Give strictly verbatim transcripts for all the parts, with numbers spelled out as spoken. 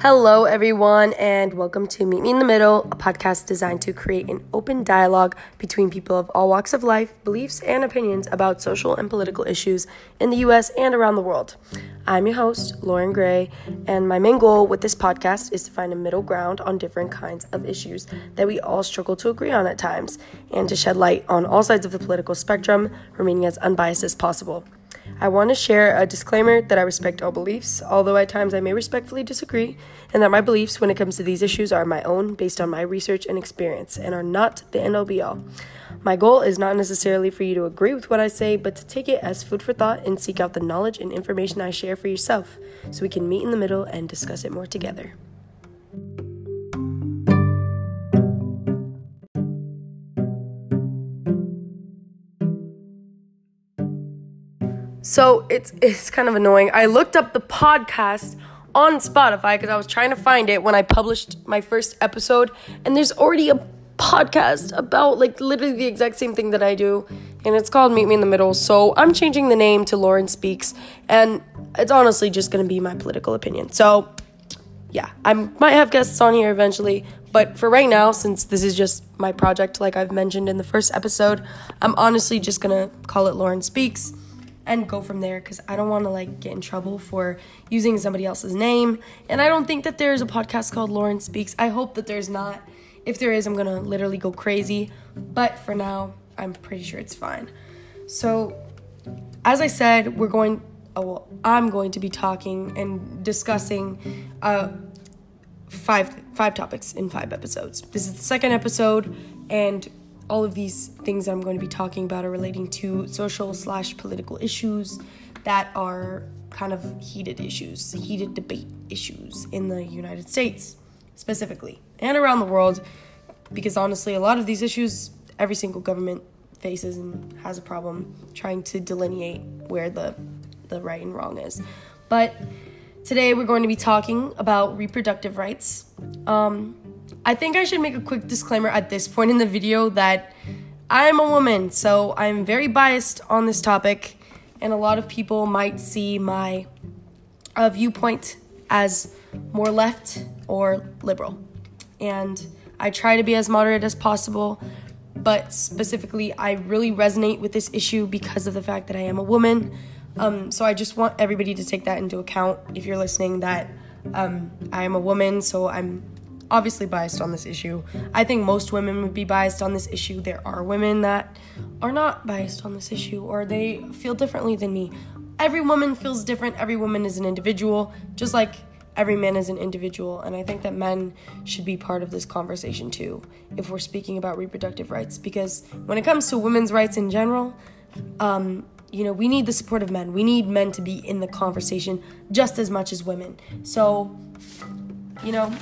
Hello, everyone, and welcome to Meet Me in the Middle, a podcast designed to create an open dialogue between people of all walks of life, beliefs, and opinions about social and political issues in the U S and around the world. I'm your host, Lauren Gray, and my main goal with this podcast is to find a middle ground on different kinds of issues that we all struggle to agree on at times, and to shed light on all sides of the political spectrum, remaining as unbiased as possible. I want to share a disclaimer that I respect all beliefs, although at times I may respectfully disagree, and that my beliefs when it comes to these issues are my own based on my research and experience and are not the end all be all. My goal is not necessarily for you to agree with what I say, but to take it as food for thought and seek out the knowledge and information I share for yourself so we can meet in the middle and discuss it more together. So it's it's kind of annoying. I looked up the podcast on Spotify because I was trying to find it when I published my first episode, and there's already a podcast about like literally the exact same thing that I do, and it's called Meet Me in the Middle. So I'm changing the name to Lauren Speaks, and it's honestly just going to be my political opinion. So yeah, I might have guests on here eventually, but for right now, since this is just my project like I've mentioned in the first episode, I'm honestly just going to call it Lauren Speaks and go from there, because I don't want to like get in trouble for using somebody else's name, and I don't think that there's a podcast called Lauren Speaks. I hope that there's not. If there is, I'm gonna literally go crazy, but for now I'm pretty sure it's fine. So as I said, we're going oh well, I'm going to be talking and discussing uh five five topics in five episodes. This is the second episode, and all of these things that I'm going to be talking about are relating to social slash political issues that are kind of heated issues, heated debate issues in the United States specifically and around the world, because honestly, a lot of these issues, every single government faces and has a problem trying to delineate where the, the right and wrong is. But today we're going to be talking about reproductive rights. Um... I think I should make a quick disclaimer at this point in the video that I'm a woman, so I'm very biased on this topic, and a lot of people might see my uh, viewpoint as more left or liberal. And I try to be as moderate as possible, but specifically, I really resonate with this issue because of the fact that I am a woman. Um, so I just want everybody to take that into account if you're listening, that um, I am a woman, so I'm obviously biased on this issue. I think most women would be biased on this issue. There are women that are not biased on this issue, or they feel differently than me. Every woman feels different. Every woman is an individual, just like every man is an individual. And I think that men should be part of this conversation too, if we're speaking about reproductive rights. Because when it comes to women's rights in general, um, you know, we need the support of men. We need men to be in the conversation just as much as women. So, you know,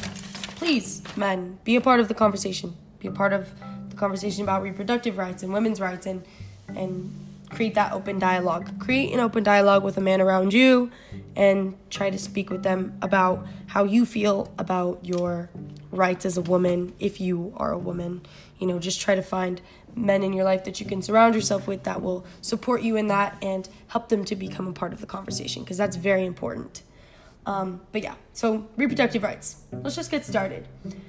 please, men, be a part of the conversation. Be a part of the conversation about reproductive rights and women's rights, and and create that open dialogue. Create an open dialogue with a man around you, and try to speak with them about how you feel about your rights as a woman, if you are a woman. You know, just try to find men in your life that you can surround yourself with that will support you in that and help them to become a part of the conversation, because that's very important. Um, but yeah, so reproductive rights. Let's just get started.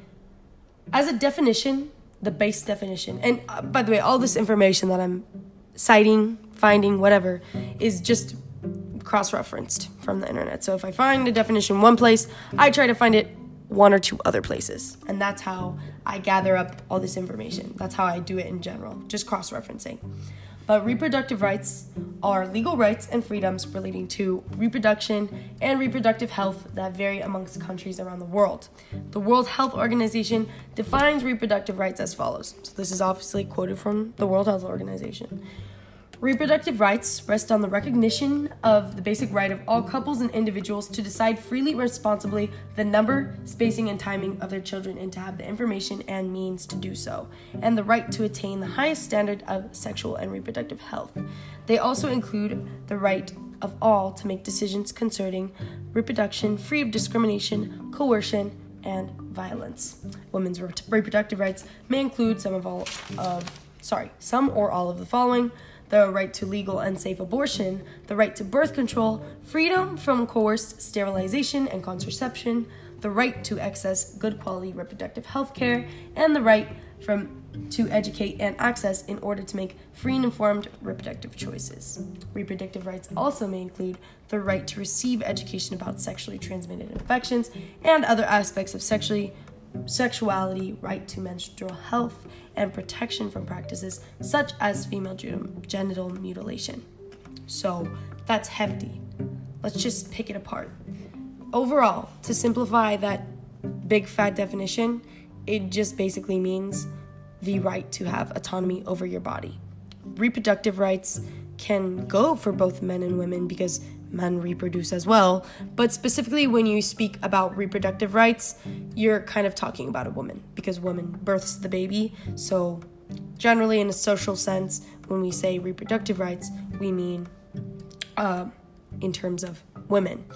As a definition, the base definition, and uh, by the way, all this information that I'm citing, finding, whatever, is just cross-referenced from the internet. So if I find a definition one place, I try to find it one or two other places. And that's how I gather up all this information. That's how I do it in general, just cross-referencing. But reproductive rights are legal rights and freedoms relating to reproduction and reproductive health that vary amongst countries around the world. The World Health Organization defines reproductive rights as follows. So this is obviously quoted from the World Health Organization. Reproductive rights rest on the recognition of the basic right of all couples and individuals to decide freely and responsibly the number, spacing, and timing of their children, and to have the information and means to do so, and the right to attain the highest standard of sexual and reproductive health. They also include the right of all to make decisions concerning reproduction free of discrimination, coercion, and violence. Women's re- reproductive rights may include some of all of sorry, some or all of the following: the right to legal and safe abortion, the right to birth control, freedom from coerced sterilization and contraception, the right to access good quality reproductive health care, and the right from to educate and access in order to make free and informed reproductive choices. Reproductive rights also may include the right to receive education about sexually transmitted infections and other aspects of sexually sexuality, right to menstrual health, and protection from practices such as female genital mutilation. So that's hefty. Let's just pick it apart. Overall, to simplify that big fat definition, it just basically means the right to have autonomy over your body. Reproductive rights can go for both men and women because men reproduce as well, but specifically when you speak about reproductive rights, you're kind of talking about a woman because woman births the baby. So generally in a social sense, when we say reproductive rights, we mean uh, in terms of women.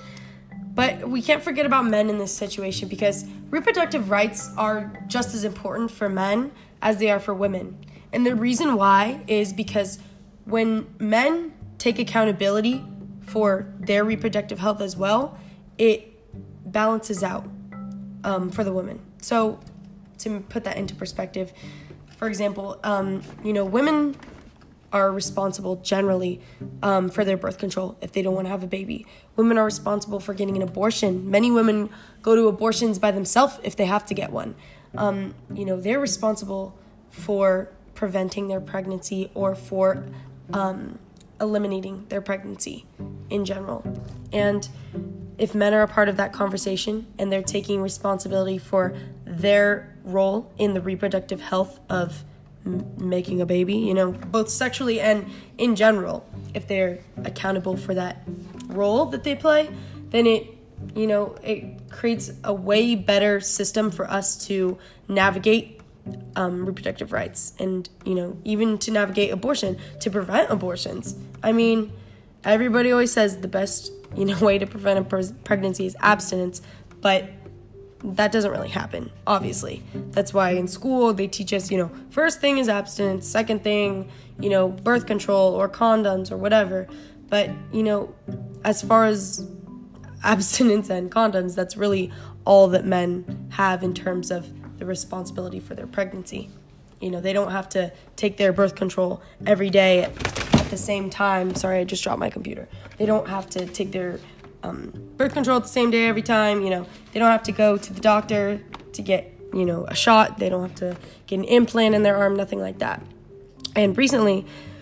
But we can't forget about men in this situation because reproductive rights are just as important for men as they are for women. And the reason why is because when men take accountability for their reproductive health as well, it balances out um, for the women. So to put that into perspective, for example, um, you know, women are responsible generally um, for their birth control if they don't want to have a baby. Women are responsible for getting an abortion. Many women go to abortions by themselves if they have to get one. Um, you know, they're responsible for preventing their pregnancy or for um, eliminating their pregnancy in general. And if men are a part of that conversation and they're taking responsibility for their role in the reproductive health of making a baby, you know, both sexually and in general, if they're accountable for that role that they play, then it, you know, it creates a way better system for us to navigate um, reproductive rights and, you know, even to navigate abortion, to prevent abortions. I mean, everybody always says the best, you know, way to prevent a pre- pregnancy is abstinence, but that doesn't really happen, obviously. That's why in school they teach us, you know, first thing is abstinence, second thing, you know, birth control or condoms or whatever. But, you know, as far as abstinence and condoms, that's really all that men have in terms of the responsibility for their pregnancy. You know, they don't have to take their birth control every day at the same time. Sorry, I just dropped my computer. They don't have to take their Um, birth control at the same day every time. You know, they don't have to go to the doctor to get, you know, a shot. They don't have to get an implant in their arm, nothing like that. And recently,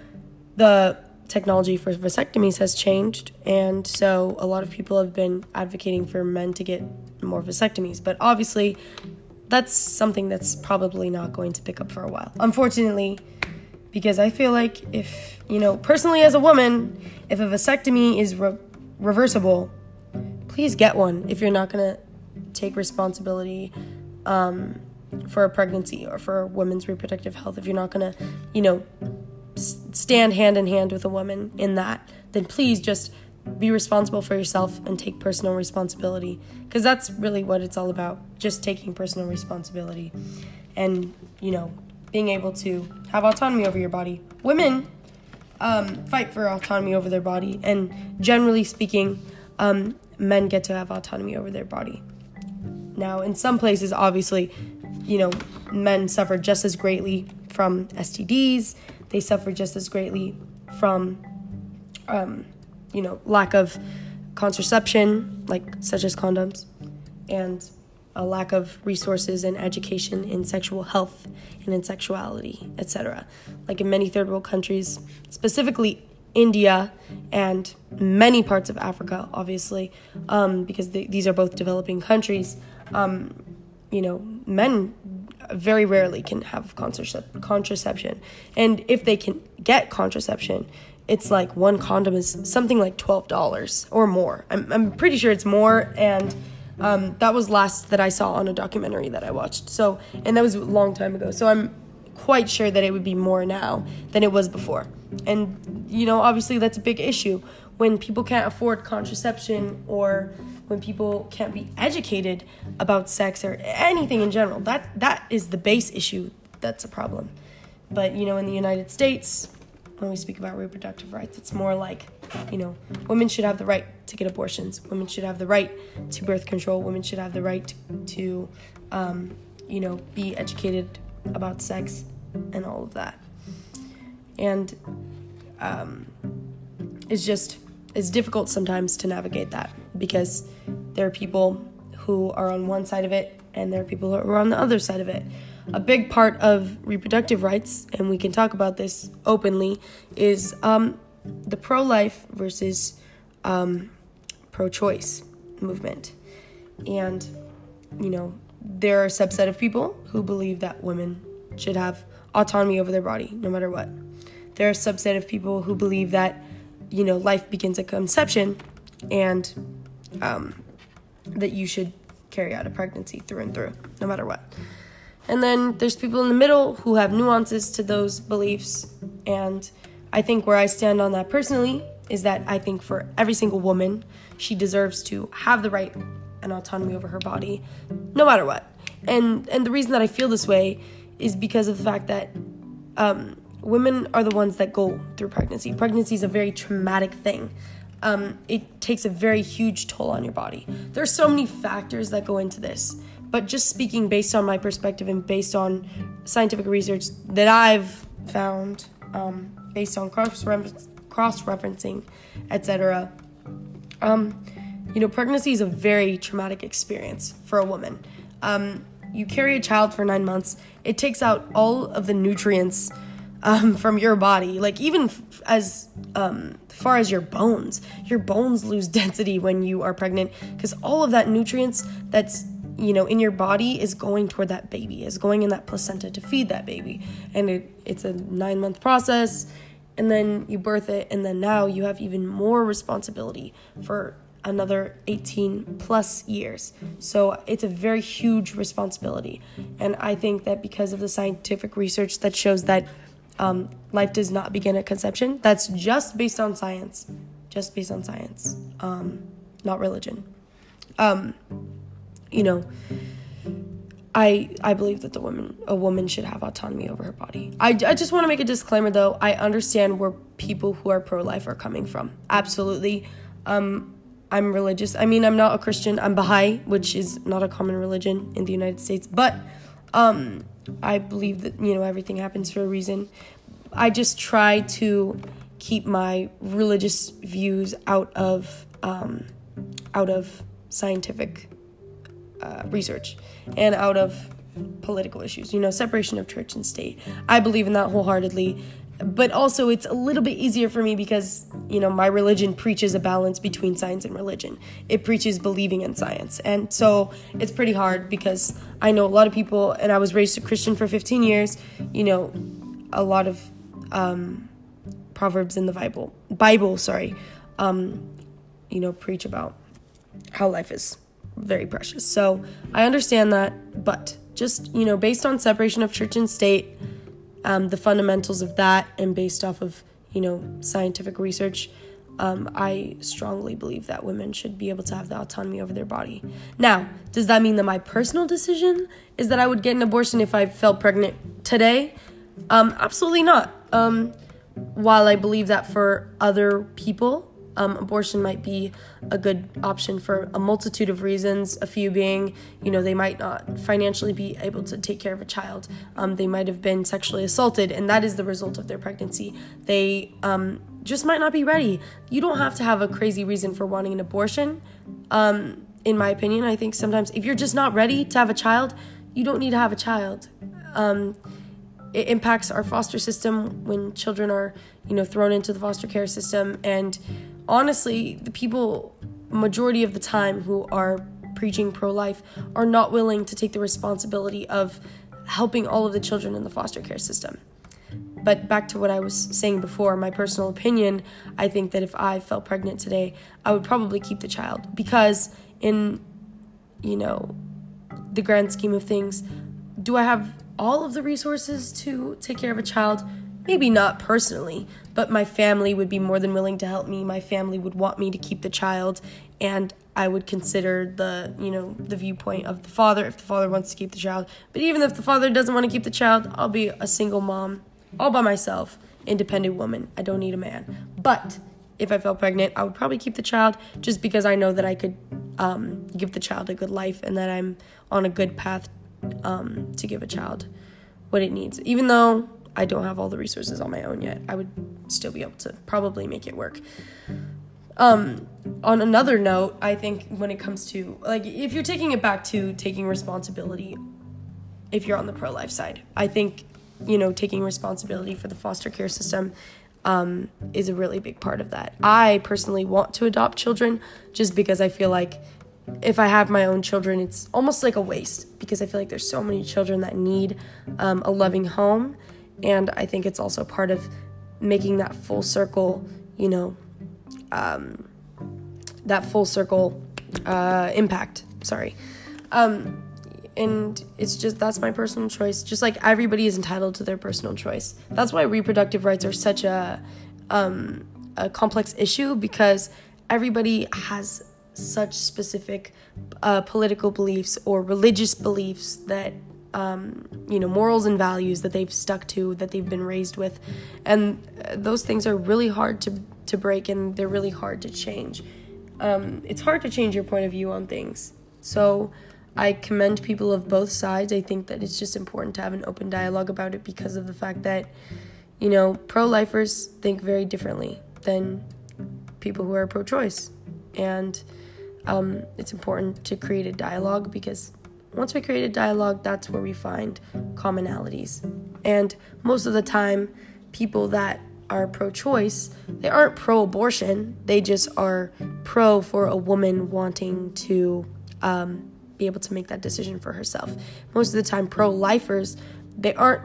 the technology for vasectomies has changed, and so a lot of people have been advocating for men to get more vasectomies. But obviously, that's something that's probably not going to pick up for a while, unfortunately, because I feel like if, you know, personally as a woman, if a vasectomy is re- reversible, please get one if you're not going to take responsibility um, for a pregnancy or for a woman's reproductive health. If you're not going to, you know, s- stand hand in hand with a woman in that, then please just be responsible for yourself and take personal responsibility, because that's really what it's all about, just taking personal responsibility and, you know, being able to have autonomy over your body. Women Um, fight for autonomy over their body, and generally speaking, um, men get to have autonomy over their body. Now, in some places, obviously, you know, men suffer just as greatly from S T Ds. They suffer just as greatly from, um, you know, lack of contraception, like such as condoms, and a lack of resources and education in sexual health and in sexuality, et cetera. Like in many third world countries, specifically India and many parts of Africa, obviously, um, because they, these are both developing countries, um, you know, men very rarely can have contracep- contraception. And if they can get contraception, it's like one condom is something like twelve dollars or more. I'm, I'm pretty sure it's more, and Um, that was last that I saw on a documentary that I watched. So, and that was a long time ago. So I'm quite sure that it would be more now than it was before. And, you know, obviously that's a big issue when people can't afford contraception or when people can't be educated about sex or anything in general. That that is the base issue that's a problem. But, you know, in the United States, when we speak about reproductive rights. It's more like, you know, women should have the right to get abortions. Women should have the right to birth control. Women should have the right to, um, you know, be educated about sex and all of that. And um, it's just, it's difficult sometimes to navigate that because there are people who are on one side of it and there are people who are on the other side of it. A big part of reproductive rights, and we can talk about this openly, is um, the pro-life versus um, pro-choice movement. And, you know, there are a subset of people who believe that women should have autonomy over their body, no matter what. There are a subset of people who believe that, you know, life begins at conception and um, that you should carry out a pregnancy through and through, no matter what. And then there's people in the middle who have nuances to those beliefs. And I think where I stand on that personally is that I think for every single woman, she deserves to have the right and autonomy over her body, no matter what. And and the reason that I feel this way is because of the fact that um, women are the ones that go through pregnancy. Pregnancy is a very traumatic thing. Um, it takes a very huge toll on your body. There are so many factors that go into this. But just speaking based on my perspective and based on scientific research that I've found, um, based on cross-reference, cross-referencing, et cetera, um, you know, pregnancy is a very traumatic experience for a woman. Um, you carry a child for nine months. It takes out all of the nutrients um, from your body, like even f- as um, far as your bones. Your bones lose density when you are pregnant because all of that nutrients that's you know, in your body is going toward that baby, is going in that placenta to feed that baby. And it, it's a nine month process, and then you birth it, and then now you have even more responsibility for another eighteen plus years. So it's a very huge responsibility. And I think that because of the scientific research that shows that um, life does not begin at conception, that's just based on science, just based on science, um, not religion. Um, You know, I I believe that the woman a woman should have autonomy over her body. I, I just want to make a disclaimer, though. I understand where people who are pro-life are coming from. Absolutely. Um, I'm religious. I mean, I'm not a Christian. I'm Baha'i, which is not a common religion in the United States. But um, I believe that, you know, everything happens for a reason. I just try to keep my religious views out of um, out of scientific Uh, research and out of political issues, you know, separation of church and state. I believe in that wholeheartedly, but also it's a little bit easier for me because, you know, my religion preaches a balance between science and religion. It preaches believing in science. And so it's pretty hard because I know a lot of people, and I was raised a Christian for fifteen years, you know, a lot of um, proverbs in the Bible, Bible, sorry, um, you know, preach about how life is very precious. So I understand that, but just, you know, based on separation of church and state, um, the fundamentals of that, and based off of, you know, scientific research, um, I strongly believe that women should be able to have the autonomy over their body. Now, does that mean that my personal decision is that I would get an abortion if I felt pregnant today? Um, absolutely not. Um, while I believe that for other people, Um, abortion might be a good option for a multitude of reasons, a few being, you know, they might not financially be able to take care of a child. Um, they might have been sexually assaulted, and that is the result of their pregnancy. They um, just might not be ready. You don't have to have a crazy reason for wanting an abortion. Um, in my opinion, I think sometimes if you're just not ready to have a child, you don't need to have a child. Um, it impacts our foster system when children are, you know, thrown into the foster care system. And honestly, the people, majority of the time, who are preaching pro-life are not willing to take the responsibility of helping all of the children in the foster care system. But back to what I was saying before, my personal opinion, I think that if I felt pregnant today, I would probably keep the child. Because in, you know, the grand scheme of things, do I have all of the resources to take care of a child? Maybe not personally, but my family would be more than willing to help me. My family would want me to keep the child, and I would consider the, you know, the viewpoint of the father if the father wants to keep the child. But even if the father doesn't want to keep the child, I'll be a single mom all by myself, independent woman. I don't need a man. But if I fell pregnant, I would probably keep the child just because I know that I could um, give the child a good life and that I'm on a good path um, to give a child what it needs. Even though I don't have all the resources on my own yet, I would still be able to probably make it work. Um, on another note, I think when it comes to, like, if you're taking it back to taking responsibility, if you're on the pro-life side, I think, you know, taking responsibility for the foster care system um, is a really big part of that. I personally want to adopt children just because I feel like if I have my own children, it's almost like a waste because I feel like there's so many children that need um, a loving home. And I think it's also part of making that full circle, you know, um, that full circle uh, impact. Sorry. Um, and it's just, that's my personal choice. Just like everybody is entitled to their personal choice. That's why reproductive rights are such a, um, a complex issue, because everybody has such specific uh, political beliefs or religious beliefs that, um, you know, morals and values that they've stuck to, that they've been raised with. And those things are really hard to, to break, and they're really hard to change. Um, it's hard to change your point of view on things. So I commend people of both sides. I think that it's just important to have an open dialogue about it because of the fact that, you know, pro-lifers think very differently than people who are pro-choice. And um, it's important to create a dialogue, because once we create a dialogue, that's where we find commonalities. And most of the time, people that are pro-choice, they aren't pro-abortion. They just are pro for a woman wanting to um, be able to make that decision for herself. Most of the time, pro-lifers, they aren't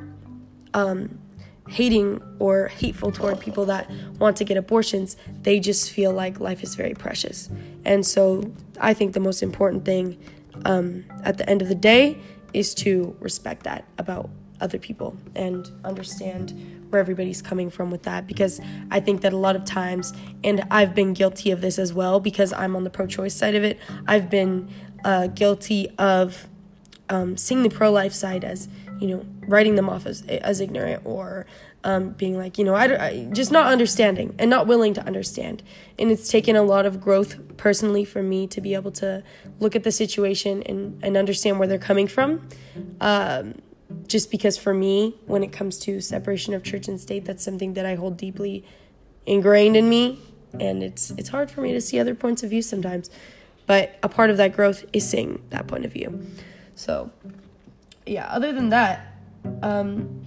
um, hating or hateful toward people that want to get abortions. They just feel like life is very precious. And so I think the most important thing um, at the end of the day is to respect that about other people and understand where everybody's coming from with that, because I think that a lot of times, and I've been guilty of this as well because I'm on the pro-choice side of it, I've been uh, guilty of um, seeing the pro-life side as, you know, writing them off as as ignorant, or um, being like, you know, I, I just not understanding and not willing to understand. And it's taken a lot of growth personally for me to be able to look at the situation and, and understand where they're coming from. Um, just because for me, when it comes to separation of church and state, that's something that I hold deeply ingrained in me. And it's it's hard for me to see other points of view sometimes. But a part of that growth is seeing that point of view. So, yeah, other than that, um,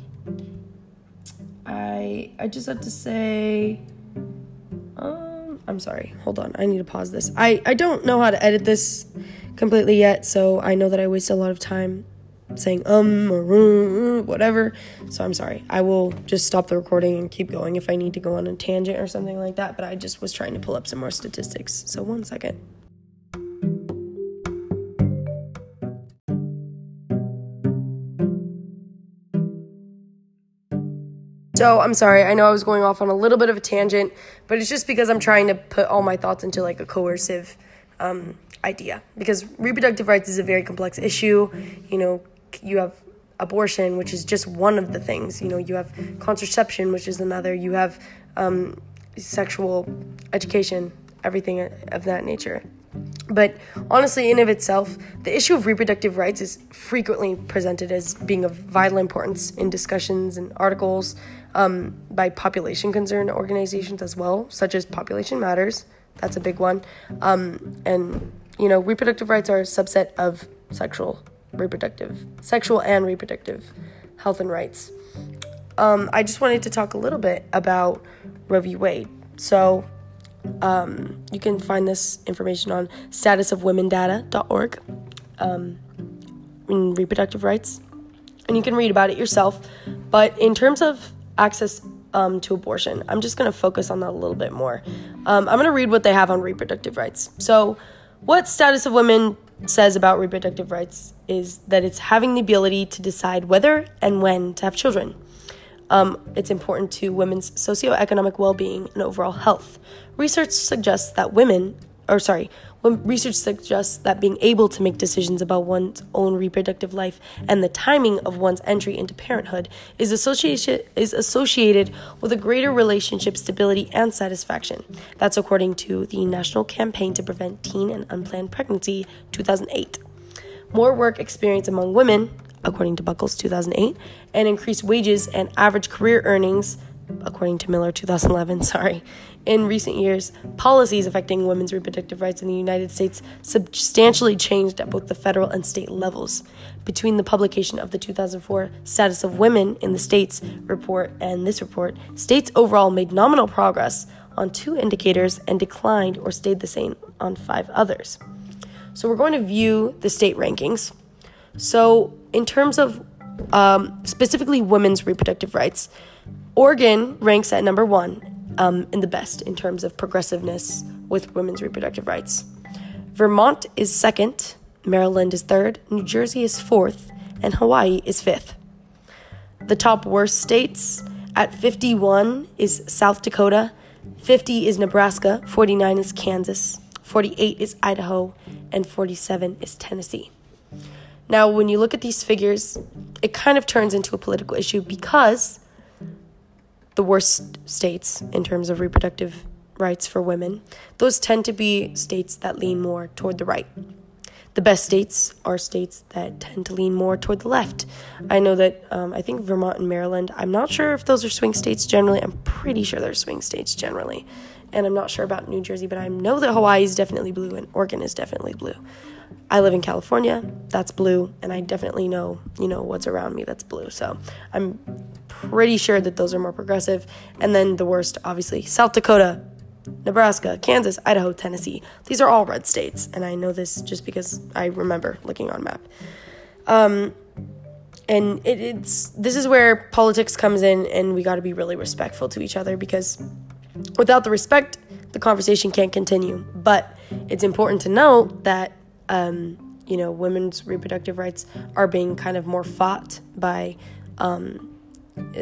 I I just have to say, um, I'm sorry, hold on, I need to pause this. I, I don't know how to edit this completely yet, so I know that I waste a lot of time saying um or uh, whatever, so I'm sorry. I will just stop the recording and keep going if I need to go on a tangent or something like that, but I just was trying to pull up some more statistics, so one second. So I'm sorry, I know I was going off on a little bit of a tangent, but it's just because I'm trying to put all my thoughts into like a coercive um, idea, because reproductive rights is a very complex issue. You know, you have abortion, which is just one of the things. You know, you have contraception, which is another. You have um, sexual education, everything of that nature. But honestly, in of itself, the issue of reproductive rights is frequently presented as being of vital importance in discussions and articles um, by population concerned organizations as well, such as Population Matters. That's a big one. Um, and, you know, reproductive rights are a subset of sexual, reproductive, sexual and reproductive health and rights. Um, I just wanted to talk a little bit about Roe v. Wade. So, Um, you can find this information on status of women data dot org um, in reproductive rights, and you can read about it yourself. But in terms of access um, to abortion, I'm just going to focus on that a little bit more. Um, I'm going to read what they have on reproductive rights. So what Status of Women says about reproductive rights is that it's having the ability to decide whether and when to have children. Um, it's important to women's socioeconomic well-being and overall health. Research suggests that women, or sorry, When research suggests that being able to make decisions about one's own reproductive life and the timing of one's entry into parenthood is associated is associated with a greater relationship stability and satisfaction. That's according to the National Campaign to Prevent Teen and Unplanned Pregnancy, two thousand eight. More work experience among women, according to Buckles, two thousand eight, and increased wages and average career earnings, according to Miller, two thousand eleven, sorry. In recent years, policies affecting women's reproductive rights in the United States substantially changed at both the federal and state levels. Between the publication of the two thousand four Status of Women in the States report and this report, states overall made nominal progress on two indicators and declined or stayed the same on five others. So we're going to view the state rankings. So in terms of um, specifically women's reproductive rights, Oregon ranks at number one um, in the best in terms of progressiveness with women's reproductive rights. Vermont is second, Maryland is third, New Jersey is fourth, and Hawaii is fifth. The top worst states at fifty-one is South Dakota, fifty is Nebraska, forty-nine is Kansas, forty-eight is Idaho, and forty-seven is Tennessee. Now, when you look at these figures, it kind of turns into a political issue because the worst states in terms of reproductive rights for women, those tend to be states that lean more toward the right. The best states are states that tend to lean more toward the left. I know that, um, I think Vermont and Maryland, I'm not sure if those are swing states generally. I'm pretty sure they're swing states generally. And I'm not sure about New Jersey, but I know that Hawaii is definitely blue and Oregon is definitely blue. I live in California, that's blue, and I definitely know, you know, what's around me that's blue. So I'm pretty sure that those are more progressive. And then the worst, obviously, South Dakota, Nebraska, Kansas, Idaho, Tennessee. These are all red states, and I know this just because I remember looking on a map. Um, and it, it's this is where politics comes in, and we got to be really respectful to each other because without the respect, the conversation can't continue. But it's important to note that um, you know, women's reproductive rights are being kind of more fought by um, uh,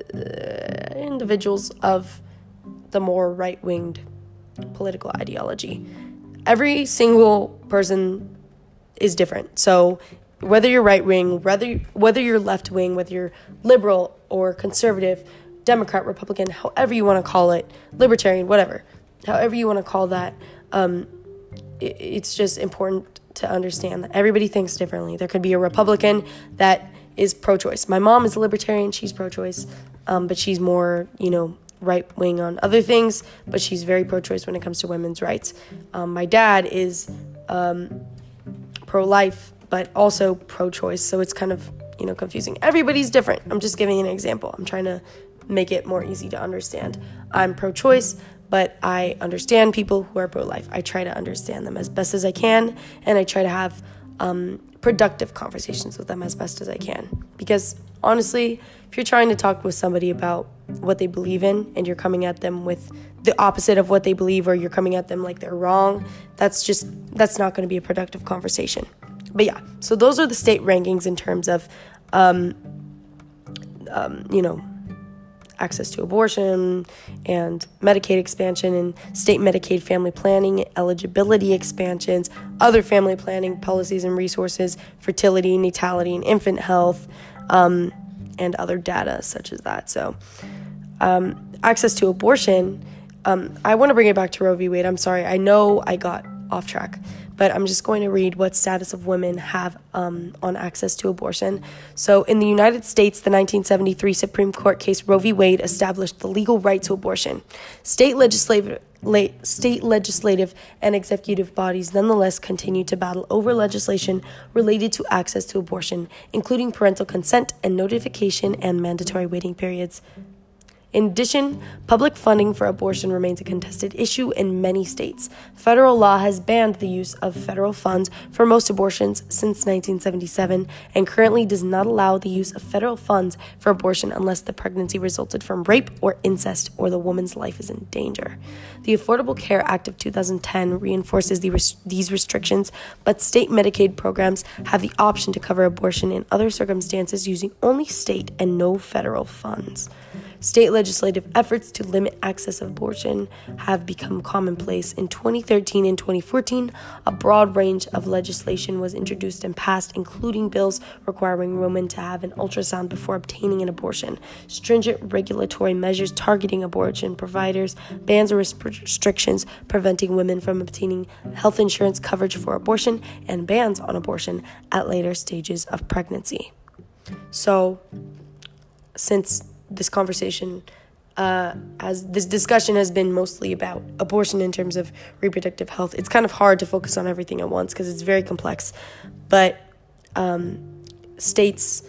individuals of the more right-winged political ideology. Every single person is different. So whether you're right-wing, whether whether you're left-wing, whether you're liberal or conservative, Democrat, Republican, however you want to call it, libertarian, whatever, however you want to call that, um, it, it's just important to understand that everybody thinks differently. There could be a Republican that is pro-choice. My mom is a libertarian, she's pro-choice, um, but she's more, you know, right-wing on other things, but she's very pro-choice when it comes to women's rights. Um, my dad is um, pro-life, but also pro-choice, so it's kind of, you know, confusing. Everybody's different. I'm just giving an example. I'm trying to make it more easy to understand. I'm pro-choice, but I understand people who are pro-life. I try to understand them as best as I can, and I try to have um, productive conversations with them as best as I can. Because honestly, if you're trying to talk with somebody about what they believe in and you're coming at them with the opposite of what they believe, or you're coming at them like they're wrong, that's just, that's not going to be a productive conversation. But yeah, so those are the state rankings in terms of, um, um, you know, access to abortion and Medicaid expansion and state Medicaid family planning, eligibility expansions, other family planning policies and resources, fertility, natality, and infant health, um, and other data such as that. So um, access to abortion, um, I want to bring it back to Roe v. Wade. I'm sorry, I know I got off track, but I'm just going to read what Status of Women have um, on access to abortion. So in the United States, the nineteen seventy-three Supreme Court case Roe v. Wade established the legal right to abortion. State legislative, le- state legislative and executive bodies nonetheless continue to battle over legislation related to access to abortion, including parental consent and notification and mandatory waiting periods. In addition, public funding for abortion remains a contested issue in many states. Federal law has banned the use of federal funds for most abortions since nineteen seventy-seven and currently does not allow the use of federal funds for abortion unless the pregnancy resulted from rape or incest or the woman's life is in danger. The Affordable Care Act of two thousand ten reinforces the res- these restrictions, but state Medicaid programs have the option to cover abortion in other circumstances using only state and no federal funds. State legislative efforts to limit access of abortion have become commonplace. In twenty thirteen and twenty fourteen, a broad range of legislation was introduced and passed, including bills requiring women to have an ultrasound before obtaining an abortion, stringent regulatory measures targeting abortion providers, bans or restrictions preventing women from obtaining health insurance coverage for abortion, and bans on abortion at later stages of pregnancy. So, since this conversation, uh, as this discussion has been mostly about abortion in terms of reproductive health, it's kind of hard to focus on everything at once because it's very complex. But um, states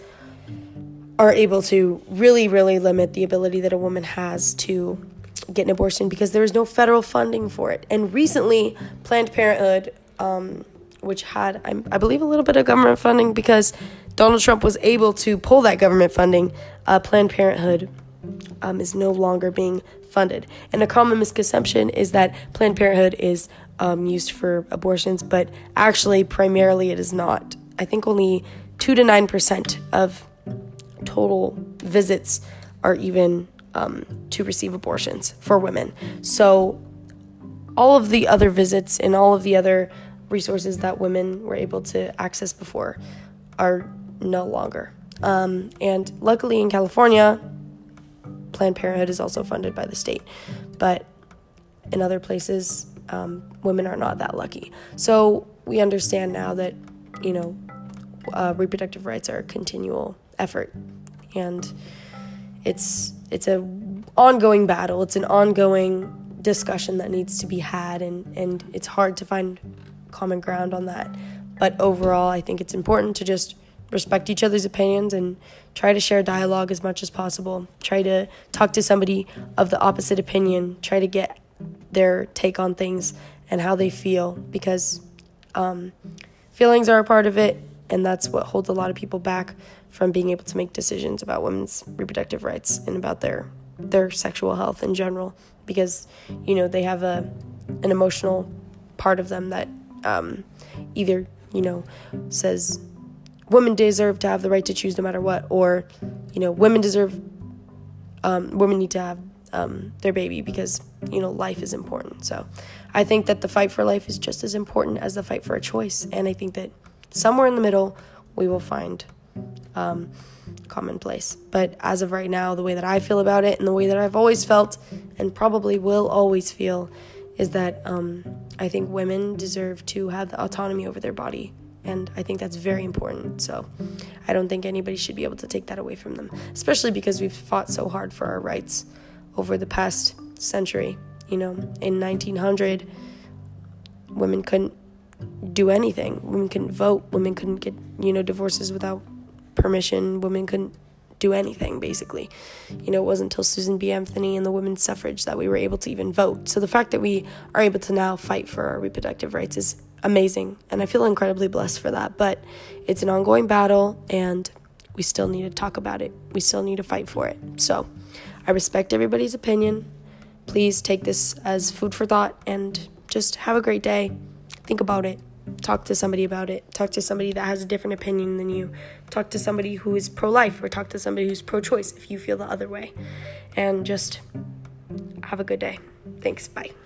are able to really, really limit the ability that a woman has to get an abortion because there is no federal funding for it. And recently, Planned Parenthood, um, which had, I, I believe, a little bit of government funding because Donald Trump was able to pull that government funding, uh, Planned Parenthood um, is no longer being funded. And a common misconception is that Planned Parenthood is um, used for abortions, but actually, primarily, it is not. I think only two to nine percent of total visits are even um, to receive abortions for women. So all of the other visits and all of the other resources that women were able to access before are no longer. Um, and luckily in California, Planned Parenthood is also funded by the state. But in other places, um, women are not that lucky. So we understand now that, you know, uh, reproductive rights are a continual effort. And it's it's a ongoing battle. It's an ongoing discussion that needs to be had, and, and it's hard to find common ground on that. But overall, I think it's important to just respect each other's opinions and try to share dialogue as much as possible. Try to talk to somebody of the opposite opinion. Try to get their take on things and how they feel, because um, feelings are a part of it, and that's what holds a lot of people back from being able to make decisions about women's reproductive rights and about their their sexual health in general, because, you know, they have a an emotional part of them that um, either, you know, says women deserve to have the right to choose no matter what, or, you know, women deserve, um, women need to have um, their baby because, you know, life is important. So I think that the fight for life is just as important as the fight for a choice, and I think that somewhere in the middle we will find um, commonplace. But as of right now, the way that I feel about it and the way that I've always felt and probably will always feel is that um, I think women deserve to have the autonomy over their body. And I think that's very important. So I don't think anybody should be able to take that away from them, especially because we've fought so hard for our rights over the past century. You know, in nineteen hundred, women couldn't do anything. Women couldn't vote. Women couldn't get, you know, divorces without permission. Women couldn't do anything, basically. You know, it wasn't until Susan B. Anthony and the women's suffrage that we were able to even vote. So the fact that we are able to now fight for our reproductive rights is amazing, and I feel incredibly blessed for that. But it's an ongoing battle, and we still need to talk about it. We still need to fight for it. So I respect everybody's opinion. Please take this as food for thought and just have a great day. Think about it. Talk to somebody about it. Talk to somebody that has a different opinion than you. Talk to somebody who is pro-life, or talk to somebody who's pro-choice if you feel the other way. And just have a good day. Thanks. Bye.